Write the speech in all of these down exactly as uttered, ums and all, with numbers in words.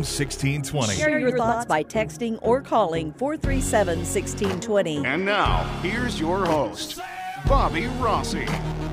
sixteen twenty. Share your thoughts by texting or calling four three seven, one six two zero. And now, here's your host, Bobby Rossi.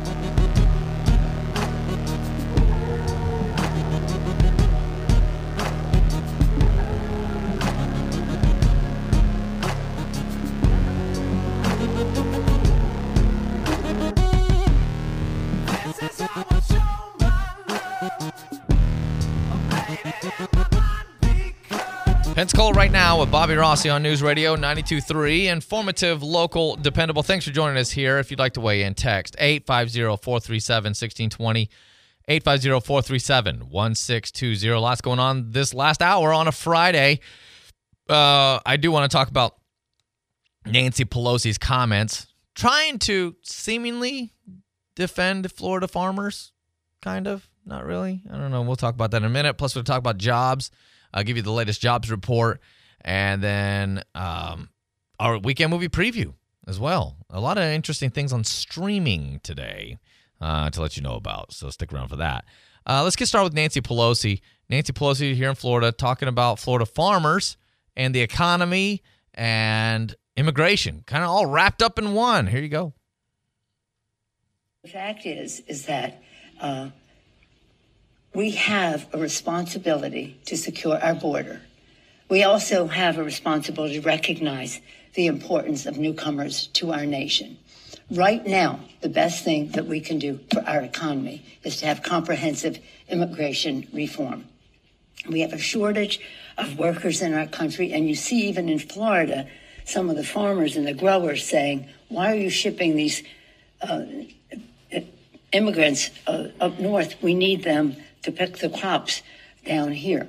Pensacola right now with Bobby Rossi on News Radio ninety-two point three. Informative, local, dependable. Thanks for joining us here. If you'd like to weigh in, text eight five zero, four three seven, one six two zero, eight five zero, four three seven, one six two zero. Lots going on this last hour on a Friday. Uh, I do want to talk about Nancy Pelosi's comments, trying to seemingly defend Florida farmers, kind of. Not really. I don't know. We'll talk about that in a minute. Plus, we'll talk about jobs. I'll give you the latest jobs report, and then um, our weekend movie preview as well. A lot of interesting things on streaming today uh, to let you know about, so stick around for that. Uh, let's get started with Nancy Pelosi. Nancy Pelosi here in Florida talking about Florida farmers and the economy and immigration, kind of all wrapped up in one. Here you go. The fact is, is that uh, we have a responsibility to secure our border. We also have a responsibility to recognize the importance of newcomers to our nation. Right now, the best thing that we can do for our economy is to have comprehensive immigration reform. We have a shortage of workers in our country, and you see even in Florida, some of the farmers and the growers saying, why are you shipping these uh, immigrants uh, up north? We need them to pick the crops down here.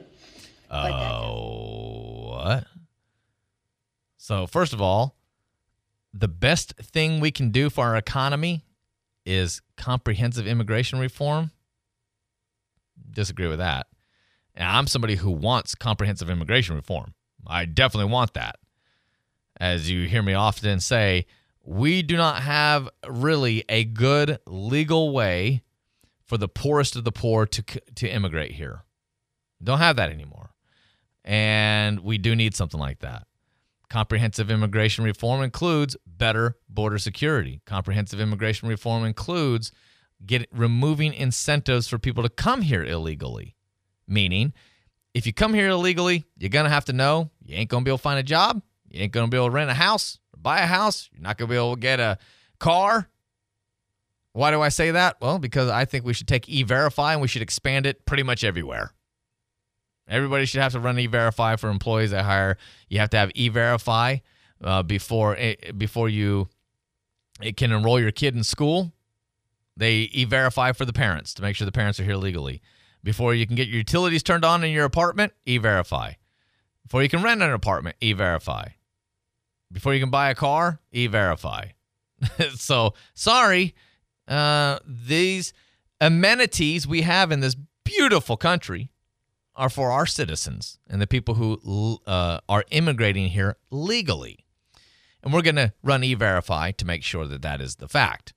Oh, what? So first of all, the best thing we can do for our economy is comprehensive immigration reform. Disagree with that. And I'm somebody who wants comprehensive immigration reform. I definitely want that. As you hear me often say, we do not have really a good legal way for the poorest of the poor to to immigrate here. Don't have that anymore. And we do need something like that. Comprehensive immigration reform includes better border security. Comprehensive immigration reform includes get, removing incentives for people to come here illegally. Meaning, if you come here illegally, you're going to have to know you ain't going to be able to find a job. You ain't going to be able to rent a house or buy a house. You're not going to be able to get a car. Why do I say that? Well, because I think we should take E-Verify and we should expand it pretty much everywhere. Everybody should have to run E-Verify for employees they hire. You have to have E-Verify uh, before it, before you it can enroll your kid in school. They E-Verify for the parents to make sure the parents are here legally. Before you can get your utilities turned on in your apartment, E-Verify. Before you can rent an apartment, E-Verify. Before you can buy a car, E-Verify. So, sorry. Uh, these amenities we have in this beautiful country are for our citizens and the people who uh, are immigrating here legally. And we're going to run E-Verify to make sure that that is the fact.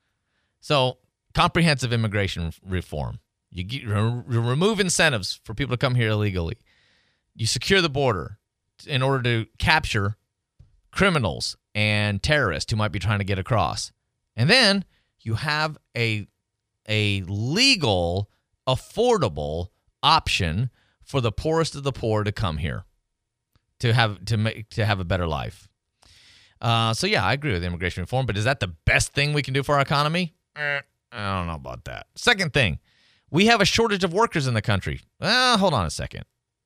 So, comprehensive immigration reform. You, get, you remove incentives for people to come here illegally. You secure the border in order to capture criminals and terrorists who might be trying to get across. And then you have a, a legal, affordable option for the poorest of the poor to come here to have to make to have a better life. Uh, so yeah, I agree with immigration reform, but is that the best thing we can do for our economy? Eh, I don't know about that. Second thing, we have a shortage of workers in the country. Well, hold on a second.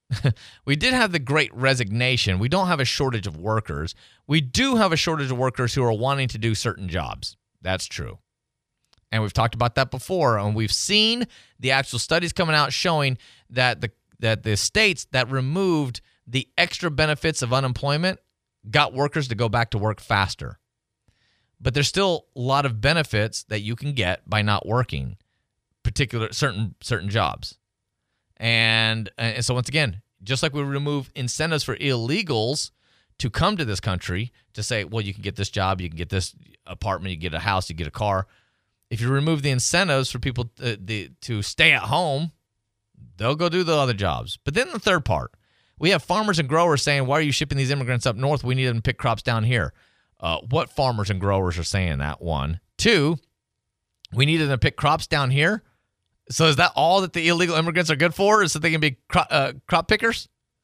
We did have the Great Resignation. We don't have a shortage of workers. We do have a shortage of workers who are wanting to do certain jobs. That's true. And we've talked about that before, and we've seen the actual studies coming out showing that the that the states that removed the extra benefits of unemployment got workers to go back to work faster. But there's still a lot of benefits that you can get by not working particular certain certain jobs. And, and so once again, just like we remove incentives for illegals to come to this country to say, well, you can get this job, you can get this apartment, you get a house, you get a car. If you remove the incentives for people to, the, to stay at home, They'll go do the other jobs. But then the third part, we have farmers and growers saying, why are you shipping these immigrants up north? We need them to pick crops down here. Uh, what farmers and growers are saying that, one? Two, we need them to pick crops down here. So is that all that the illegal immigrants are good for, is that they can be cro- uh, crop pickers?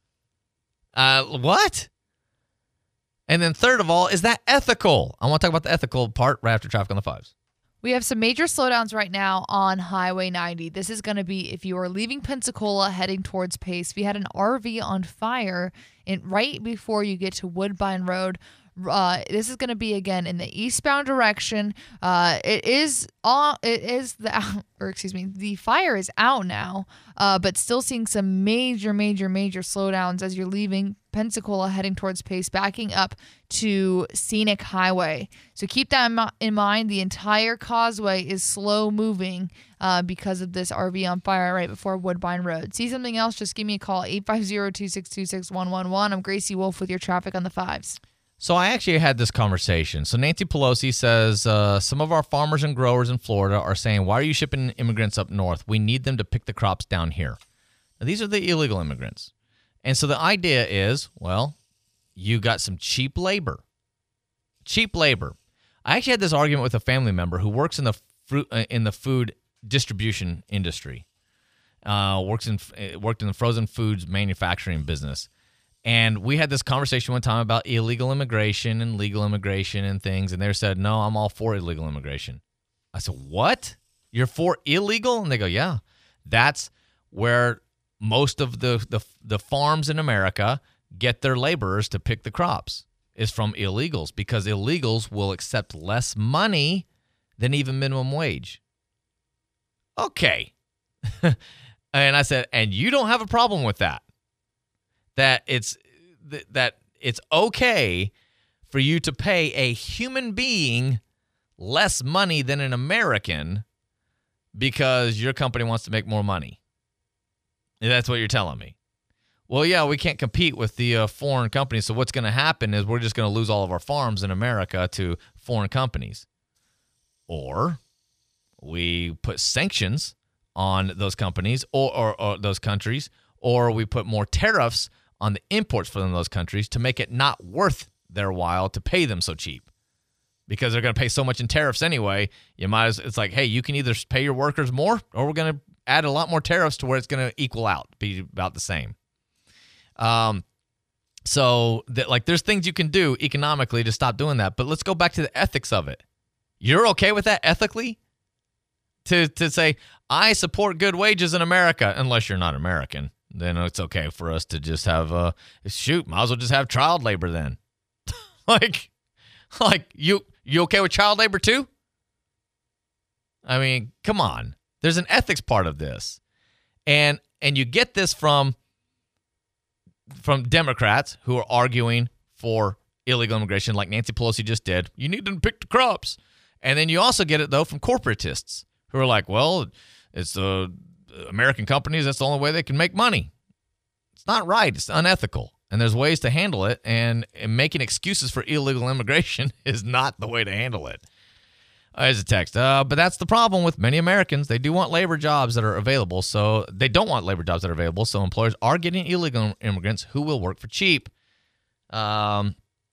Uh, what? And then third of all, is that ethical? I want to talk about the ethical part right after Traffic on the Fives. We have some major slowdowns right now on Highway ninety. This is going to be if you are leaving Pensacola heading towards Pace. We had an R V on fire in, right before you get to Woodbine Road. Uh, this is going to be again in the eastbound direction. Uh, it is all. It is the or excuse me. The fire is out now, uh, but still seeing some major, major, major slowdowns as you're leaving Pensacola heading towards Pace, backing up to Scenic Highway. So keep that in mind. The entire causeway is slow moving uh, because of this R V on fire right before Woodbine Road. See something else? Just give me a call, eight five zero, two six two, six one one one. I'm Gracie Wolf with your Traffic on the Fives. So I actually had this conversation. So Nancy Pelosi says uh, some of our farmers and growers in Florida are saying, why are you shipping immigrants up north? We need them to pick the crops down here. Now, these are the illegal immigrants. And so the idea is, well, you got some cheap labor. Cheap labor. I actually had this argument with a family member who works in the fruit uh, in the food distribution industry. Uh, works in worked in the frozen foods manufacturing business. And we had this conversation one time about illegal immigration and legal immigration and things. And they said, no, I'm all for illegal immigration. I said, what? You're for illegal? And they go, yeah. That's where most of the, the, the farms in America get their laborers to pick the crops, is from illegals, because illegals will accept less money than even minimum wage. Okay. And I said, and you don't have a problem with that? That it's that it's okay for you to pay a human being less money than an American because your company wants to make more money. And that's what you're telling me. Well, yeah, we can't compete with the uh, foreign companies, so what's going to happen is we're just going to lose all of our farms in America to foreign companies. Or we put sanctions on those companies or, or, or those countries, or we put more tariffs on the imports from those countries to make it not worth their while to pay them so cheap, because they're going to pay so much in tariffs anyway. You might as it's like, hey, you can either pay your workers more, or we're going to add a lot more tariffs to where it's going to equal out, be about the same. Um, so that like there's things you can do economically to stop doing that, but let's go back to the ethics of it. You're okay with that ethically? To to say I support good wages in America, unless you're not American. Then it's okay for us to just have, uh, shoot, might as well just have child labor then. like, like you, you okay with child labor too? I mean, come on. There's an ethics part of this. And, and you get this from, from Democrats who are arguing for illegal immigration like Nancy Pelosi just did. You need to pick the crops. And then you also get it, though, from corporatists who are like, well, it's the uh, American companies, that's the only way they can make money. It's not right. It's unethical. And there's ways to handle it, and, and making excuses for illegal immigration is not the way to handle it. Uh, there's a text. Uh, but that's the problem with many Americans. They do want labor jobs that are available, so they don't want labor jobs that are available, so employers are getting illegal immigrants who will work for cheap. Um.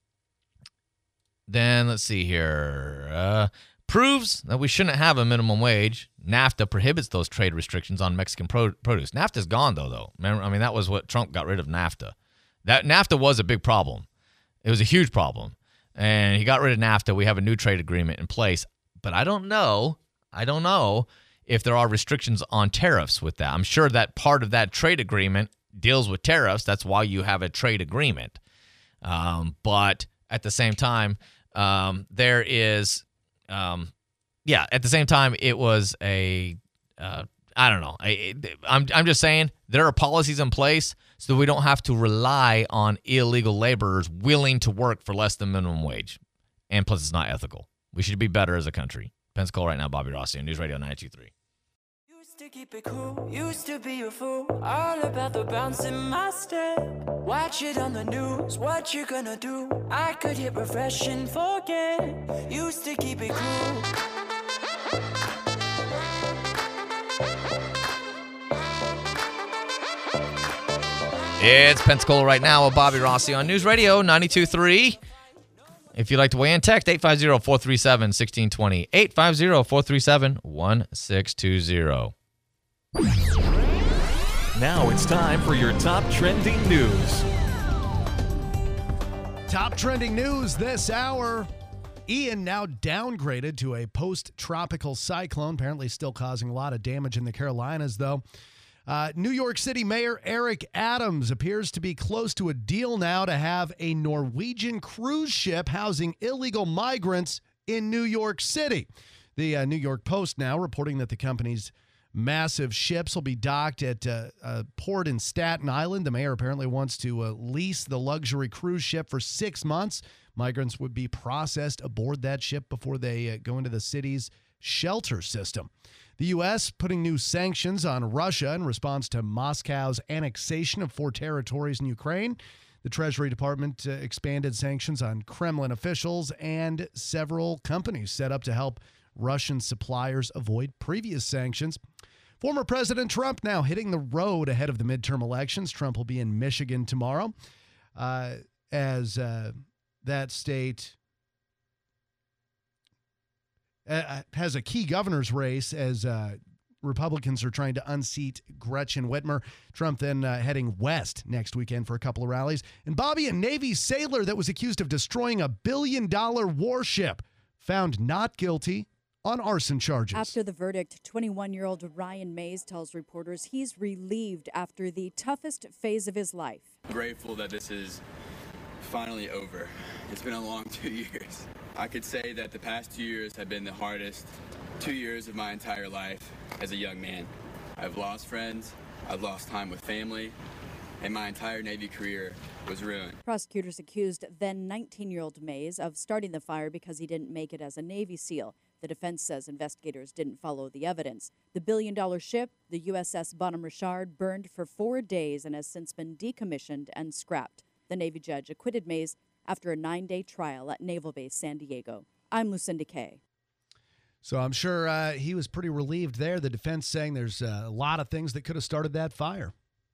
Then let's see here. Uh, proves that we shouldn't have a minimum wage. NAFTA prohibits those trade restrictions on Mexican pro- produce. NAFTA's gone, though, though. Remember, I mean, that was what Trump got rid of NAFTA. That NAFTA was a big problem. It was a huge problem. And he got rid of NAFTA. We have a new trade agreement in place. But I don't know. I don't know if there are restrictions on tariffs with that. I'm sure that part of that trade agreement deals with tariffs. That's why you have a trade agreement. Um, but at the same time, um, there is, um, yeah, at the same time, it was a, uh, I don't know. I, I'm, I'm just saying there are policies in place so that we don't have to rely on illegal laborers willing to work for less than minimum wage. And plus, it's not ethical. We should be better as a country. Pensacola right now, Bobby Rossi on News Radio ninety-two point three. Used to keep it cool, used to be a fool, all about the bounce in my step. Watch it on the news, what you gonna do? I could hit refresh and forget. Used to keep it cool. It's Pensacola right now with Bobby Rossi on News Radio ninety-two point three. If you'd like to weigh in, text eight five zero, four three seven, one six two zero, eight five zero, four three seven, one six two zero. Now it's time for your top trending news. Top trending news this hour. Ian now downgraded to a post-tropical cyclone, apparently still causing a lot of damage in the Carolinas, though. Uh, New York City Mayor Eric Adams appears to be close to a deal now to have a Norwegian cruise ship housing illegal migrants in New York City. The uh, New York Post now reporting that the company's massive ships will be docked at uh, a port in Staten Island. The mayor apparently wants to uh, lease the luxury cruise ship for six months. Migrants would be processed aboard that ship before they uh, go into the city's shelter system. The U S putting new sanctions on Russia in response to Moscow's annexation of four territories in Ukraine. The Treasury Department uh, expanded sanctions on Kremlin officials and several companies set up to help Russian suppliers avoid previous sanctions. Former President Trump now hitting the road ahead of the midterm elections. Trump will be in Michigan tomorrow uh, as uh, that state Uh, has a key governor's race as uh, Republicans are trying to unseat Gretchen Whitmer. Trump then uh, heading west next weekend for a couple of rallies. And Bobby, a Navy sailor that was accused of destroying a billion-dollar warship, found not guilty on arson charges. After the verdict, twenty-one-year-old Ryan Mays tells reporters he's relieved after the toughest phase of his life. Grateful that this is finally over. It's been a long two years. I could say that the past two years have been the hardest two years of my entire life as a young man. I've lost friends, I've lost time with family, and my entire Navy career was ruined. Prosecutors accused then nineteen-year-old Mays of starting the fire because he didn't make it as a Navy SEAL. The defense says investigators didn't follow the evidence. The billion-dollar ship, the U S S Bonhomme Richard, burned for four days and has since been decommissioned and scrapped. The Navy judge acquitted Mays after a nine-day trial at Naval Base San Diego. I'm Lucinda Kay. So I'm sure uh, he was pretty relieved there. The defense saying there's uh, a lot of things that could have started that fire.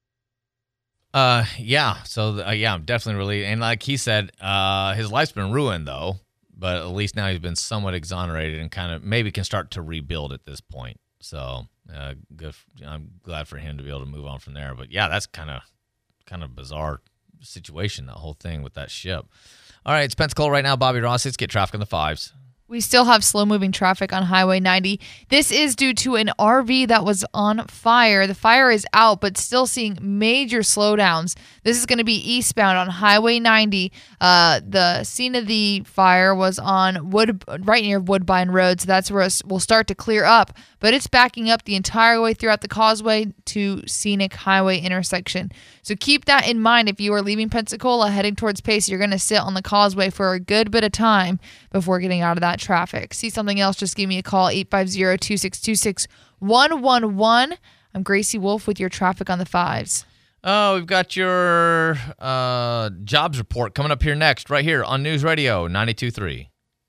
Uh, yeah. So, uh, yeah, I'm definitely relieved. And like he said, uh, his life's been ruined, though. But at least now he's been somewhat exonerated and kind of maybe can start to rebuild at this point. So uh, good. I'm glad for him to be able to move on from there. But, yeah, that's kind of kind of bizarre situation, that whole thing with that ship. All right, it's Pensacola right now. Bobby Ross. Let's get traffic on the fives. We still have slow-moving traffic on Highway ninety. This is due to an R V that was on fire. The fire is out, but still seeing major slowdowns. This is going to be eastbound on Highway ninety. Uh, the scene of the fire was on Wood, right near Woodbine Road, so that's where it will start to clear up. But it's backing up the entire way throughout the causeway to Scenic Highway intersection. So keep that in mind. If you are leaving Pensacola heading towards Pace, you're going to sit on the causeway for a good bit of time before getting out of that traffic. See something else, just give me a call, eight five zero, two six two six, one one one. I'm Gracie Wolf with your traffic on the fives. Oh, we've got your uh, jobs report coming up here next, right here on News Radio ninety-two point three.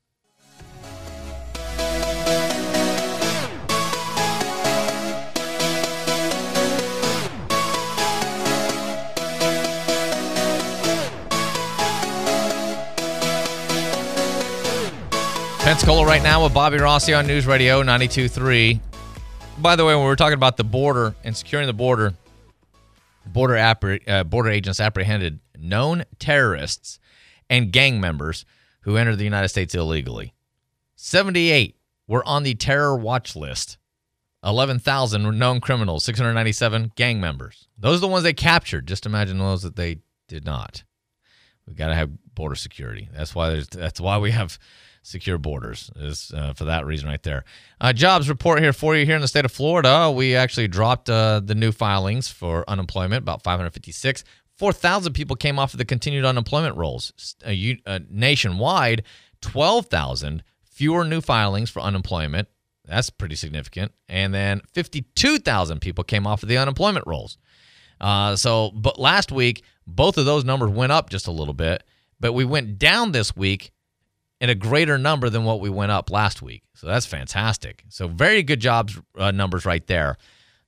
Pensacola right now with Bobby Rossi on News Radio ninety-two point three. By the way, when we were talking about the border and securing the border, border, appre- uh, border agents apprehended known terrorists and gang members who entered the United States illegally. seventy-eight were on the terror watch list. eleven thousand were known criminals, six hundred ninety-seven gang members. Those are the ones they captured. Just imagine those that they did not. We've got to have border security. That's why there's. That's why we have secure borders, is uh, for that reason right there. Uh, jobs report here for you here in the state of Florida. We actually dropped uh, the new filings for unemployment, about five hundred fifty-six. four thousand people came off of the continued unemployment rolls. Uh, you, uh, nationwide, twelve thousand fewer new filings for unemployment. That's pretty significant. And then fifty-two thousand people came off of the unemployment rolls. Uh, so, but last week, both of those numbers went up just a little bit, but we went down this week in a greater number than what we went up last week. So that's fantastic. So very good jobs uh, numbers right there.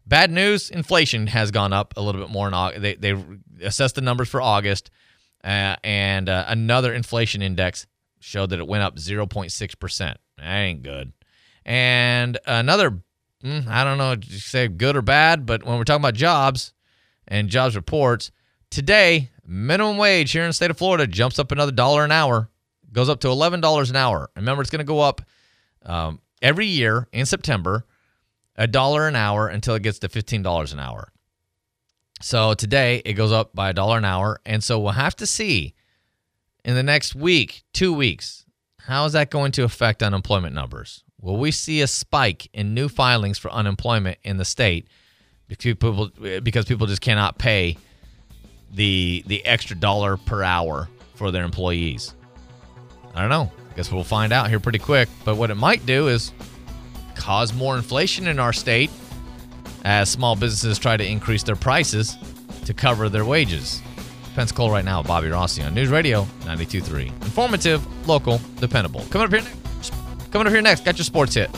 Bad news, inflation has gone up a little bit more. In August. They, they assessed the numbers for August, uh, and uh, another inflation index showed that it went up zero point six percent. That ain't good. And another, I don't know if you say good or bad, but when we're talking about jobs and jobs reports, today, minimum wage here in the state of Florida jumps up another dollar an hour, goes up to eleven dollars an hour. Remember, it's going to go up um, every year in September, a dollar an hour until it gets to fifteen dollars an hour. So today, it goes up by a dollar an hour, and so we'll have to see in the next week, two weeks, how is that going to affect unemployment numbers? Will we see a spike in new filings for unemployment in the state because people, because people just cannot pay the the extra dollar per hour for their employees? I don't know. I guess we'll find out here pretty quick. But what it might do is cause more inflation in our state as small businesses try to increase their prices to cover their wages. Pensacola right now, Bobby Rossi on News Radio ninety-two point three. Informative, local, dependable. Coming up here next, coming up here next, got your sports hit.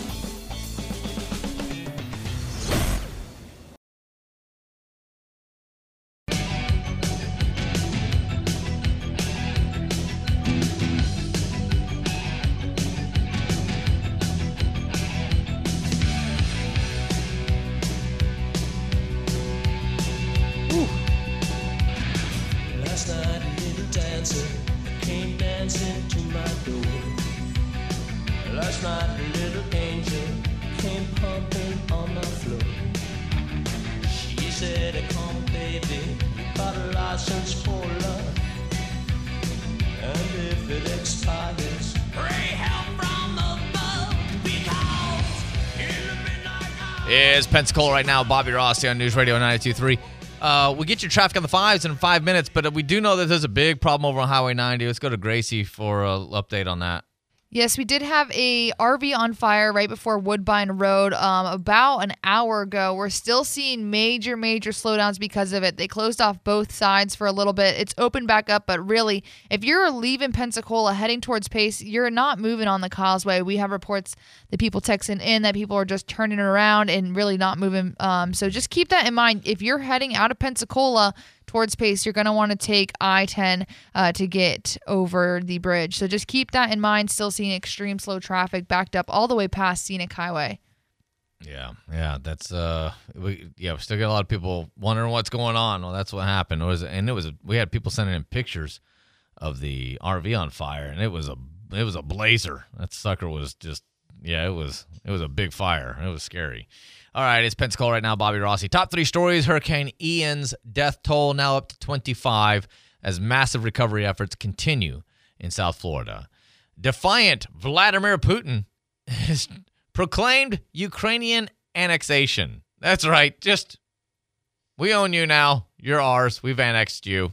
Is Pensacola right now, Bobby Rossi on News Radio ninety-two point three. Uh, we'll get your traffic on the fives in five minutes, but we do know that there's a big problem over on Highway ninety. Let's go to Gracie for an update on that. Yes, we did have a R V on fire right before Woodbine Road um, about an hour ago. We're still seeing major, major slowdowns because of it. They closed off both sides for a little bit. It's opened back up, but really, if you're leaving Pensacola heading towards Pace, you're not moving on the causeway. We have reports that people texting in that people are just turning around and really not moving. Um, so just keep that in mind. If you're heading out of Pensacola towards Pace, you're going to want to take I ten uh, to get over the bridge. So just keep that in mind. Still seeing extreme slow traffic backed up all the way past Scenic Highway. Yeah, yeah, that's uh, we yeah, we still got a lot of people wondering what's going on. Well, that's what happened. It was, and it was, a, we had people sending in pictures of the R V on fire, and it was a, it was a blazer. That sucker was just, yeah, it was, it was a big fire. It was scary. All right, it's Pensacola right now, Bobby Rossi. Top three stories: Hurricane Ian's death toll now up to twenty-five as massive recovery efforts continue in South Florida. Defiant Vladimir Putin has proclaimed Ukrainian annexation. That's right. Just, we own you now. You're ours. We've annexed you.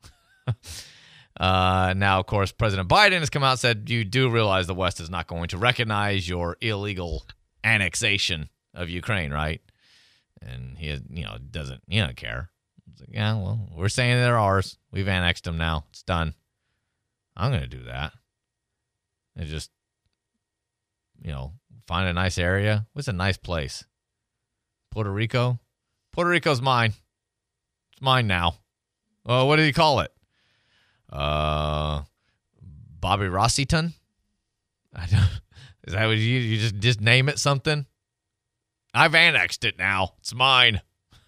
uh, now, of course, President Biden has come out and said, you do realize the West is not going to recognize your illegal annexation of Ukraine, right? And he, you know, doesn't, you don't care. It's like, yeah, well, we're saying they're ours. We've annexed them now. It's done. I'm going to do that. And just, you know, find a nice area. What's a nice place? Puerto Rico? Puerto Rico's mine. It's mine now. Oh, what did he call it? Uh, Bobby Rossiton? I don't, is that what you, you just, just name it something? I've annexed it now. It's mine.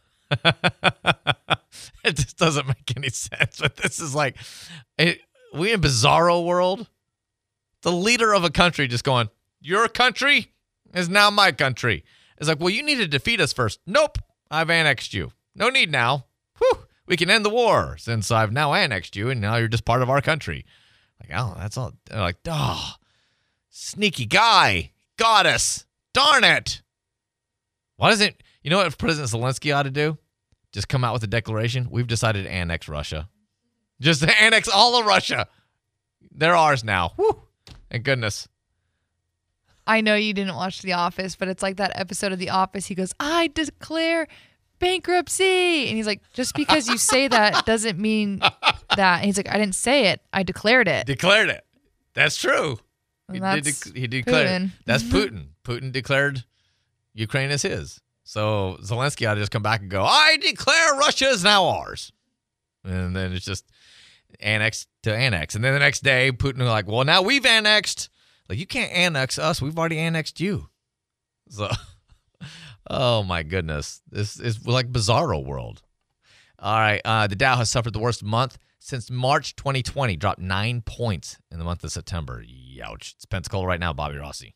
It just doesn't make any sense. But this is like, it, we in bizarro world. The leader of a country just going, your country is now my country. It's like, well, you need to defeat us first. Nope, I've annexed you. No need now. Whew, we can end the war since I've now annexed you, and now you're just part of our country. Like, oh, that's all. They're like, oh, sneaky guy. Got us. Darn it. Why doesn't, you know what President Zelensky ought to do? Just come out with a declaration. We've decided to annex Russia. Just annex all of Russia. They're ours now. Whew. Thank goodness. I know you didn't watch The Office, but it's like that episode of The Office. He goes, I declare bankruptcy. And he's like, just because you say that doesn't mean that. And he's like, I didn't say it. I declared it. Declared it. That's true. And He that's did. Dec- he declared. Putin. That's Putin. Putin declared Ukraine as his. So Zelensky ought to just come back and go, I declare Russia is now ours. And then it's just annex to annex. And then the next day, Putin was like, well, now we've annexed. Like, you can't annex us. We've already annexed you. So, oh, my goodness. This is like Bizarro world. All right. Uh, the Dow has suffered the worst month since March twenty twenty, dropped nine points in the month of September. Youch. It's Pensacola right now, Bobby Rossi.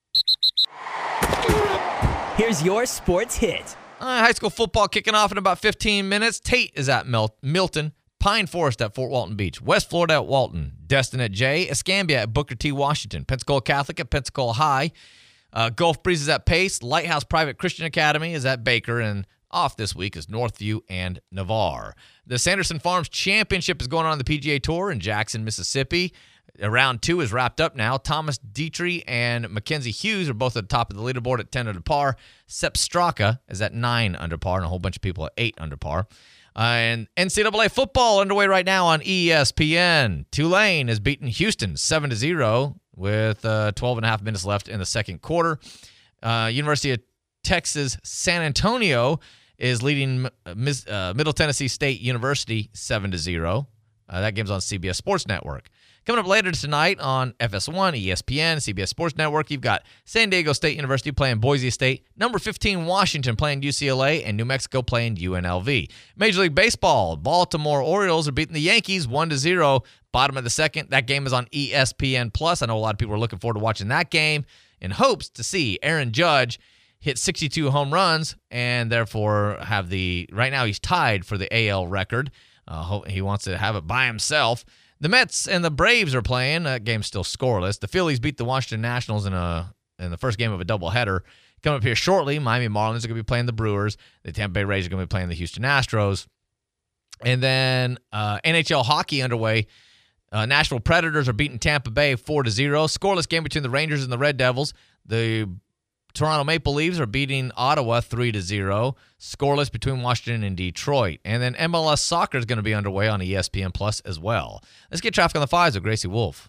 Here's your sports hit. Uh, high school football kicking off in about fifteen minutes. Tate is at Mil- Milton. Pine Forest at Fort Walton Beach. West Florida at Walton. Destin at Jay. Escambia at Booker T. Washington. Pensacola Catholic at Pensacola High. Uh, Gulf Breeze is at Pace. Lighthouse Private Christian Academy is at Baker. And off this week is Northview and Navarre. The Sanderson Farms Championship is going on, on the P G A Tour in Jackson, Mississippi. Round two is wrapped up now. Thomas Dietrich and Mackenzie Hughes are both at the top of the leaderboard at ten under par. Sepp Straka is at nine under par, and a whole bunch of people at eight under par. Uh, and N C double A football underway right now on E S P N. Tulane has beaten Houston seven to zero with uh, twelve and a half minutes left in the second quarter. Uh, University of Texas San Antonio is leading uh, Middle Tennessee State University seven to zero. Uh, that game's on C B S Sports Network. Coming up later tonight on F S one, E S P N, C B S Sports Network, you've got San Diego State University playing Boise State, number fifteen Washington playing U C L A, and New Mexico playing U N L V. Major League Baseball, Baltimore Orioles are beating the Yankees one to zero, bottom of the second. That game is on E S P N plus. I know a lot of people are looking forward to watching that game in hopes to see Aaron Judge hit sixty-two home runs and therefore have the, right now he's tied for the A L record. Uh, he wants to have it by himself. The Mets and the Braves are playing. That game's still scoreless. The Phillies beat the Washington Nationals in a in the first game of a doubleheader. Coming up here shortly, Miami Marlins are going to be playing the Brewers. The Tampa Bay Rays are going to be playing the Houston Astros. And then uh, N H L hockey underway. Uh, Nashville Predators are beating Tampa Bay four to zero. Scoreless game between the Rangers and the Red Devils. The Toronto Maple Leafs are beating Ottawa three to zero. Scoreless between Washington and Detroit. And then M L S Soccer is going to be underway on E S P N Plus as well. Let's get traffic on the fives with Gracie Wolf.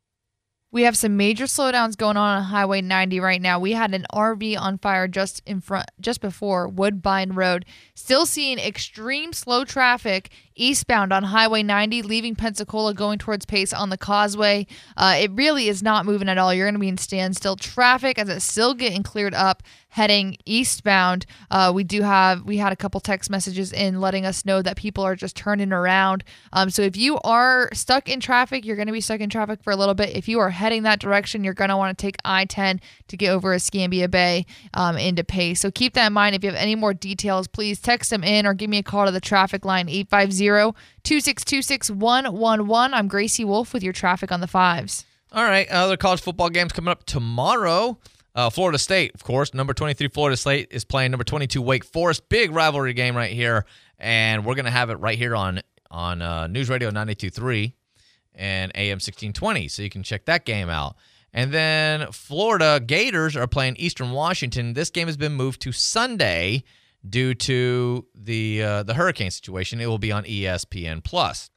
We have some major slowdowns going on on Highway ninety right now. We had an R V on fire just in front, just before Woodbine Road. Still seeing extreme slow traffic eastbound on Highway ninety, leaving Pensacola, going towards Pace on the Causeway. Uh, it really is not moving at all. You're going to be in standstill traffic as it's still getting cleared up heading eastbound. Uh, we do have, we had a couple text messages in letting us know that people are just turning around. Um, so if you are stuck in traffic, you're going to be stuck in traffic for a little bit. If you are heading that direction, you're going to want to take I ten to get over Escambia Bay um, into Pace. So keep that in mind. If you have any more details, please text them in or give me a call to the traffic line, eight five zero, two six two, six one one one. I'm Gracie Wolf with your traffic on the fives. All right, other college football games coming up tomorrow. Uh, Florida State, of course, number twenty-three Florida State is playing number twenty-two Wake Forest. Big rivalry game right here, and we're going to have it right here on on uh, News Radio ninety-two point three and A M sixteen twenty, so you can check that game out. And then Florida Gators are playing Eastern Washington. This game has been moved to Sunday due to the uh, the hurricane situation. It will be on E S P N plus.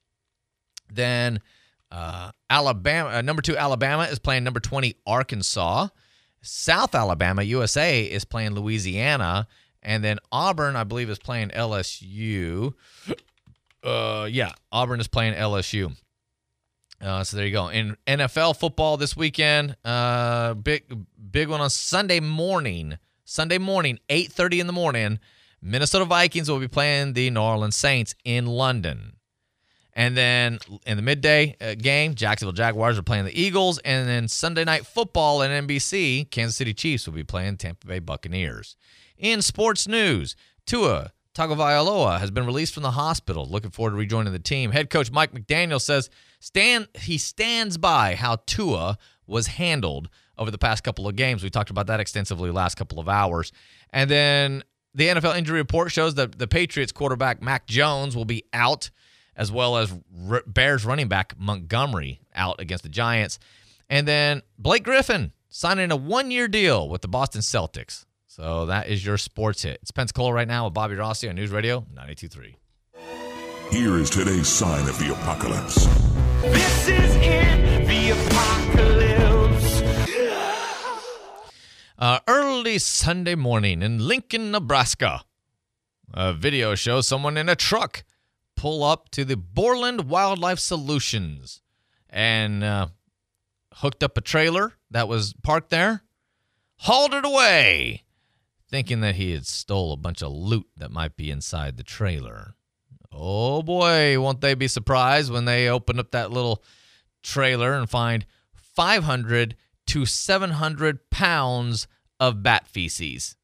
Then uh, Alabama, uh, number two Alabama is playing number twenty Arkansas. South Alabama, U S A, is playing Louisiana. And then Auburn, I believe, is playing L S U. Uh, yeah, Auburn is playing L S U. Uh, so there you go. In N F L football this weekend, uh, big big one on Sunday morning. Sunday morning, eight thirty in the morning, Minnesota Vikings will be playing the New Orleans Saints in London. And then in the midday uh, game, Jacksonville Jaguars are playing the Eagles. And then Sunday Night Football on N B C, Kansas City Chiefs will be playing Tampa Bay Buccaneers. In sports news, Tua Tagovailoa has been released from the hospital. Looking forward to rejoining the team. Head coach Mike McDaniel says stand he stands by how Tua was handled over the past couple of games. We talked about that extensively last couple of hours. And then the N F L injury report shows that the Patriots quarterback Mac Jones will be out, as well as R- Bears running back Montgomery out against the Giants. And then Blake Griffin signing a one-year deal with the Boston Celtics. So that is your sports hit. It's Pensacola right now with Bobby Rossi on News Radio ninety-two point three. Here is today's sign of the apocalypse. This is it, the apocalypse. Uh, early early Sunday morning in Lincoln, Nebraska. A video shows someone in a truck pull up to the Borland Wildlife Solutions and uh, hooked up a trailer that was parked there, hauled it away, thinking that he had stole a bunch of loot that might be inside the trailer. Oh boy, won't they be surprised when they open up that little trailer and find five hundred to seven hundred pounds of bat feces.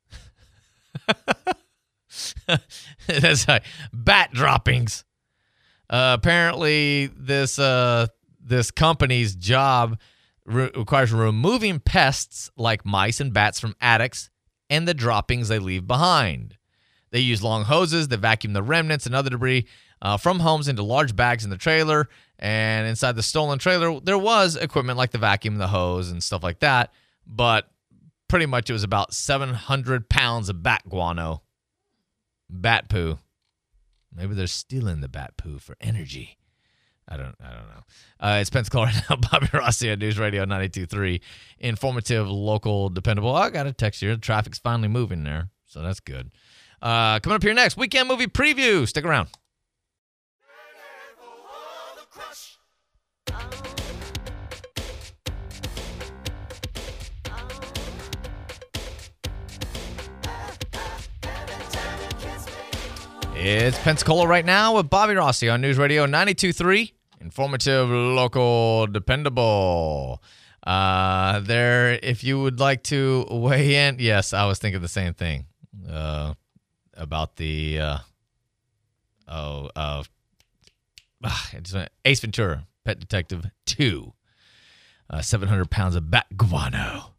That's like bat droppings. Uh, apparently, this uh, this company's job re- requires removing pests like mice and bats from attics and the droppings they leave behind. They use long hoses that vacuum the remnants and other debris uh, from homes into large bags in the trailer. And inside the stolen trailer, there was equipment like the vacuum, the hose, and stuff like that. But pretty much it was about seven hundred pounds of bat guano. Bat poo. Maybe they're stealing the bat poo for energy. I don't I don't know. Uh, it's Pensacola right now. Bobby Rossi on News Radio ninety-two point three. Informative, local, dependable. Oh, I got a text here. The traffic's finally moving there, so that's good. Uh, coming up here next, weekend movie preview. Stick around. It's Pensacola right now with Bobby Rossi on News Radio ninety-two point three. Informative, local, dependable. Uh, there, if you would like to weigh in, yes, I was thinking the same thing uh, about the uh, oh, uh, Ace Ventura, Pet Detective two. Uh, seven hundred pounds of bat guano.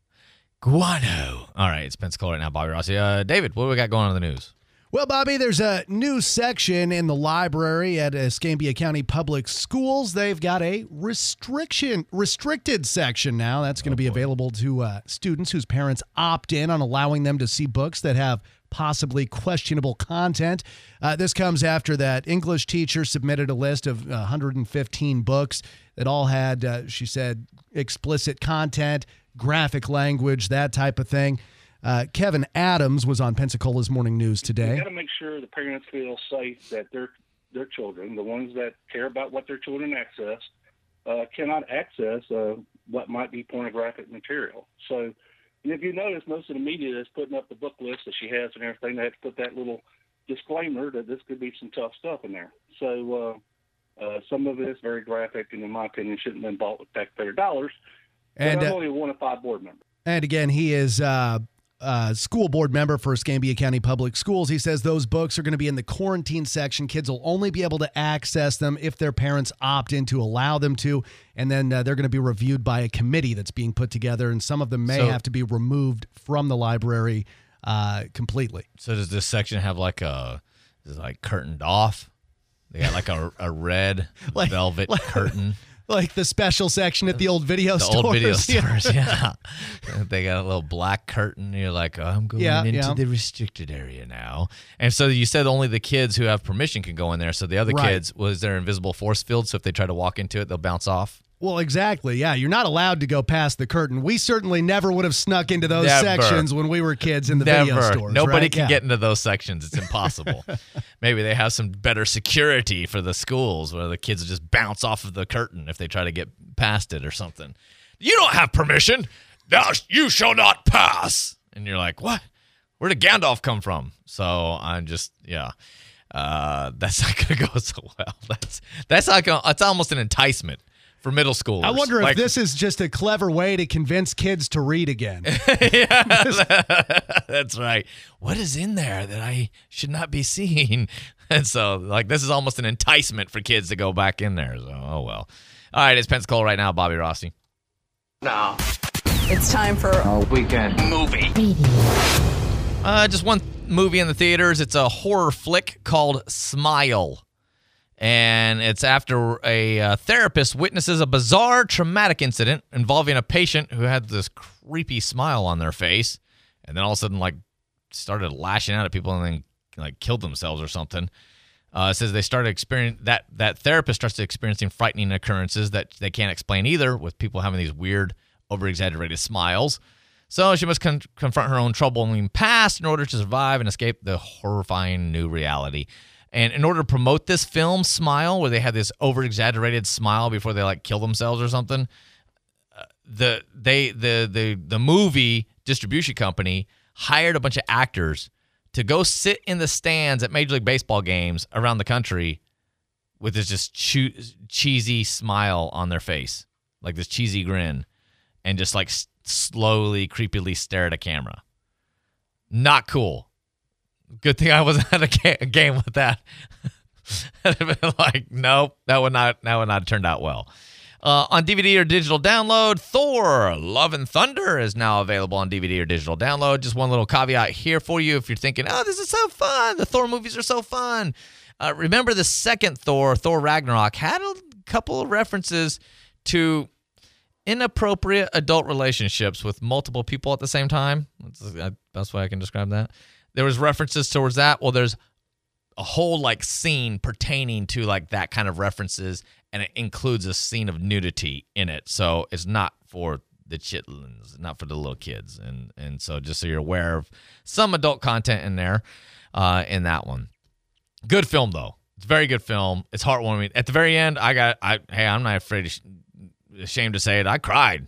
Guano. All right, it's Pensacola right now, Bobby Rossi. Uh, David, what do we got going on in the news? Well, Bobby, there's a new section in the library at Escambia County Public Schools. They've got a restriction, restricted section now. That's going to oh, be boy. available to uh, students whose parents opt in on allowing them to see books that have possibly questionable content. Uh, this comes after that English teacher submitted a list of one hundred fifteen books that all had, uh, she said, explicit content, graphic language, that type of thing. Uh, Kevin Adams was on Pensacola's Morning News today. You got to make sure the parents feel safe that their their children, the ones that care about what their children access, uh, cannot access uh, what might be pornographic material. So, and if you notice, most of the media that's putting up the book list that she has and everything, they have to put that little disclaimer that this could be some tough stuff in there. So, uh, uh, some of it is very graphic, and in my opinion, shouldn't have been bought with taxpayer dollars. And but I'm uh, only a one of five board member. And again, he is. Uh Uh, school board member for Escambia County Public Schools. He says those books are going to be in the quarantine section. Kids will only be able to access them if their parents opt in to allow them to, and then uh, they're going to be reviewed by a committee that's being put together, and some of them may so, have to be removed from the library uh, completely. So does this section have like a, is it like curtained off? They got like a, a red like, velvet like, curtain. Like the special section at the old video the stores. The old video stores, yeah. They got a little black curtain. You're like, oh, I'm going yeah, into yeah. the restricted area now. And so you said only the kids who have permission can go in there. So the other right. kids, was there invisible force field? So if they try to walk into it, they'll bounce off? Well, exactly. Yeah, you're not allowed to go past the curtain. We certainly never would have snuck into those never. sections when we were kids in the never. video stores. Nobody right? can yeah. get into those sections. It's impossible. Maybe they have some better security for the schools where the kids will just bounce off of the curtain if they try to get past it or something. You don't have permission. Thou, you shall not pass. And you're like, what? Where did Gandalf come from? So I'm just, yeah. Uh, that's not going to go so well. That's that's not gonna, it's almost an enticement for middle schoolers. I wonder like, if this is just a clever way to convince kids to read again. Yeah, that's right. What is in there that I should not be seeing? And so, like, this is almost an enticement for kids to go back in there. So, oh, well. All right, it's Pensacola right now, Bobby Rossi. Now, it's time for our weekend movie. Uh, just one movie in the theaters. It's a horror flick called Smile. And it's after a uh, therapist witnesses a bizarre traumatic incident involving a patient who had this creepy smile on their face, and then all of a sudden, like, started lashing out at people and then, like, killed themselves or something. Uh, it says they started experiencing that that therapist starts experiencing frightening occurrences that they can't explain either, with people having these weird, over-exaggerated smiles. So she must con- confront her own troubling past in order to survive and escape the horrifying new reality. And in order to promote this film, Smile, where they had this over-exaggerated smile before they like kill themselves or something, uh, the they the the the movie distribution company hired a bunch of actors to go sit in the stands at Major League Baseball games around the country with this just che- cheesy smile on their face, like this cheesy grin, and just like s- slowly, creepily stare at a camera. Not cool. Good thing I wasn't at a, ga- a game with that. I'd have been like, nope, that would not that would not have turned out well. Uh, on D V D or digital download, Thor: Love and Thunder is now available on D V D or digital download. Just one little caveat here for you if you're thinking, oh, this is so fun. The Thor movies are so fun. Uh, remember the second Thor, Thor Ragnarok, had a couple of references to inappropriate adult relationships with multiple people at the same time. That's the best way I can describe that. There was references towards that. Well, there's a whole like scene pertaining to like that kind of references, and it includes a scene of nudity in it. So it's not for the chitlins, not for the little kids. And and so just so you're aware of some adult content in there uh, in that one. Good film, though. It's a very good film. It's heartwarming. At the very end, I got, I hey, I'm not afraid, to sh- ashamed to say it. I cried.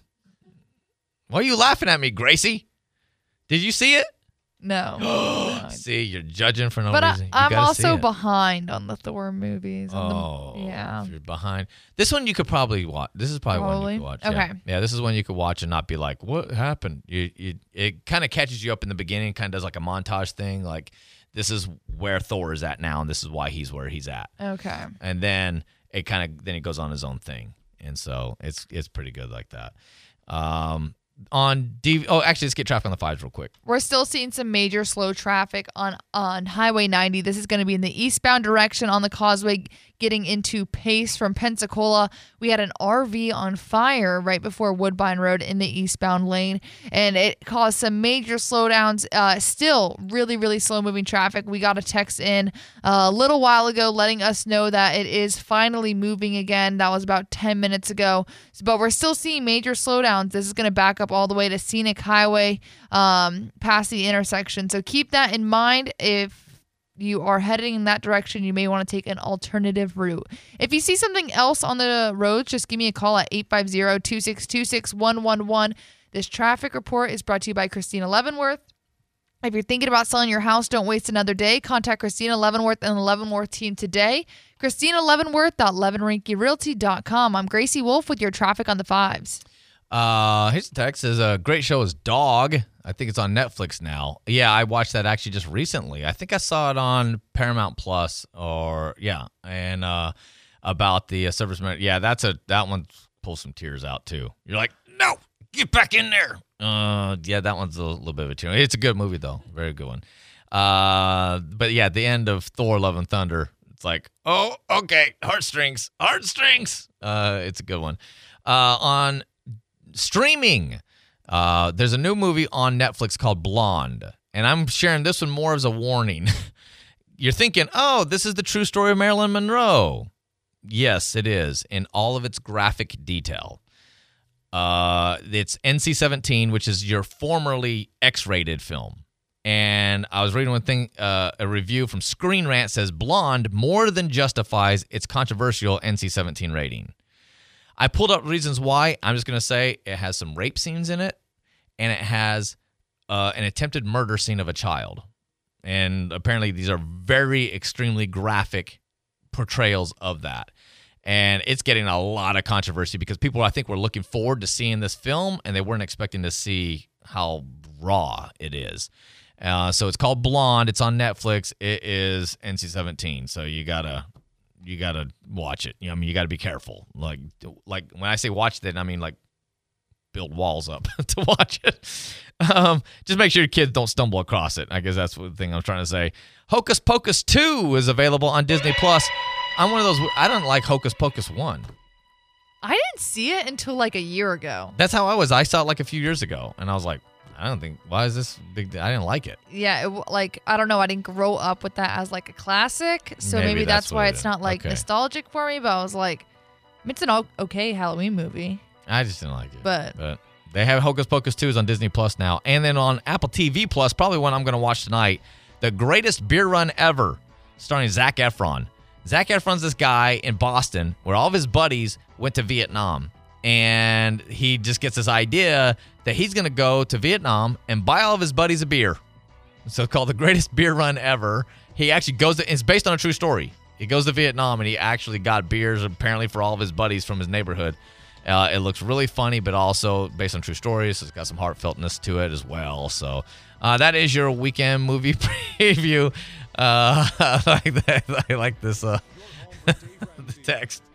Why are you laughing at me, Gracie? Did you see it? No. See, you're judging for no but reason. You I, I'm gotta see also it. behind on the Thor movies. on Oh, the, yeah. if you're behind. This one you could probably watch. This is probably, Probably? one you could watch. Okay. Yeah. yeah, this is one you could watch and not be like, what happened? You, you, it kind of catches you up in the beginning, kind of does like a montage thing. Like, this is where Thor is at now, and this is why he's where he's at. Okay. And then it kind of then he goes on his own thing, and so it's it's pretty good like that. Um, on D V, oh, actually, let's get traffic on the fives real quick. We're still seeing some major slow traffic on, on Highway ninety. This is going to be in the eastbound direction on the causeway getting into Pace from Pensacola. We had an R V on fire right before Woodbine Road in the eastbound lane, and it caused some major slowdowns. Uh, still really, really slow-moving traffic. We got a text in a little while ago letting us know that it is finally moving again. That was about ten minutes ago, but we're still seeing major slowdowns. This is going to back up all the way to Scenic Highway um, past the intersection. So keep that in mind. If you are heading in that direction, you may want to take an alternative route. If you see something else on the roads, just give me a call at eight five zero, two six two, six one one one. This traffic report is brought to you by Christina Leavenworth. If you're thinking about selling your house, don't waste another day. Contact Christina Leavenworth and the Leavenworth team today. Christina Leavenworth dot leavenrinky realty dot com. I'm Gracie Wolf with your traffic on the fives. Uh, here's the text. Is a great show is Dog. I think it's on Netflix now. Yeah, I watched that actually just recently. I think I saw it on Paramount Plus, or yeah, and uh, about the uh, serviceman. Yeah, that's a that one pulls some tears out too. You're like, no, get back in there. Uh, yeah, that one's a little bit of a tear. It's a good movie though, very good one. Uh, but yeah, at the end of Thor: Love and Thunder, it's like, oh, okay, heartstrings, heartstrings. Uh, it's a good one. Uh, on streaming, uh, there's a new movie on Netflix called Blonde, and I'm sharing this one more as a warning. You're thinking, oh, this is the true story of Marilyn Monroe. Yes, it is, in all of its graphic detail. Uh, it's N C seventeen, which is your formerly X-rated film. And I was reading one thing, uh, a review from Screen Rant says, Blonde more than justifies its controversial N C seventeen rating. I pulled up reasons why. I'm just going to say it has some rape scenes in it, and it has uh, an attempted murder scene of a child. And apparently these are very extremely graphic portrayals of that. And it's getting a lot of controversy because people, I think, were looking forward to seeing this film, and they weren't expecting to see how raw it is. Uh, so it's called Blonde. It's on Netflix. It is N C seventeen, so you gotta you gotta watch it. You know, I mean, you gotta be careful. Like like when I say watch it, I mean like build walls up to watch it. Um, just make sure your kids don't stumble across it. I guess that's the thing I'm trying to say. Hocus Pocus two is available on Disney Plus. I'm one of those. I don't like Hocus Pocus one. I didn't see it until like a year ago. That's how I was. I saw it like a few years ago, and I was like, I don't think. Why is this big? I didn't like it. Yeah, it, like I don't know. I didn't grow up with that as like a classic, so maybe, Maybe that's, that's why what it it's is. not like Okay. nostalgic for me. But I was like, it's an o- okay Halloween movie. I just didn't like it. But- but They have Hocus Pocus two is on Disney Plus now. And then on Apple T V Plus, probably one I'm going to watch tonight, The Greatest Beer Run Ever, starring Zac Efron. Zac Efron's this guy in Boston where all of his buddies went to Vietnam. And he just gets this idea that he's going to go to Vietnam and buy all of his buddies a beer. So it's called The Greatest Beer Run Ever. He actually goes to, it's based on a true story. He goes to Vietnam and he actually got beers apparently for all of his buddies from his neighborhood. Uh, it looks really funny, but also based on true stories. It's got some heartfeltness to it as well. So uh, that is your weekend movie preview. Uh, I like that. I like this uh, the text.